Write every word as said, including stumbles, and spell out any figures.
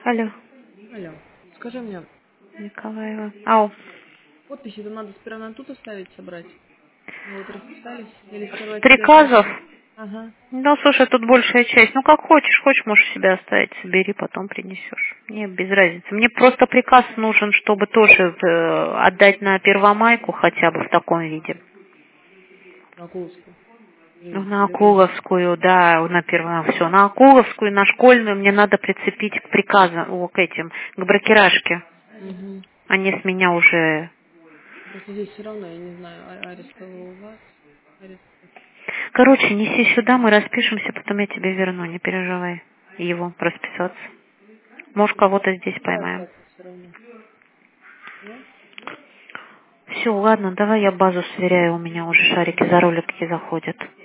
Алло. Алло, скажи мне, Николаева. Ау. подписи-то надо сперва на тут оставить, собрать? Мы вот расписались? Или сперва тебе Приказов? оставить? Ага. Ну, слушай, тут большая часть. Ну, как хочешь, хочешь, можешь себя оставить, собери, потом принесешь. Мне без разницы. Мне просто приказ нужен, чтобы тоже э, отдать на Первомайку хотя бы в таком виде. На Куловскую. Ну, Или на Первомай. Акуловскую, да, на Первомайку. Все, на Акуловскую, на школьную мне надо прицепить к приказам, о, к этим, к бракерашке. Угу. Они с меня уже... Просто здесь все равно, я не знаю, а- арестовал у вас. Арест. Короче, неси сюда, мы распишемся, потом я тебе верну, не переживай. Его расписаться. Может, кого-то здесь Да, поймаем. остаться все равно. Да? Все, ладно, давай я базу сверяю, у меня уже шарики за ролики заходят.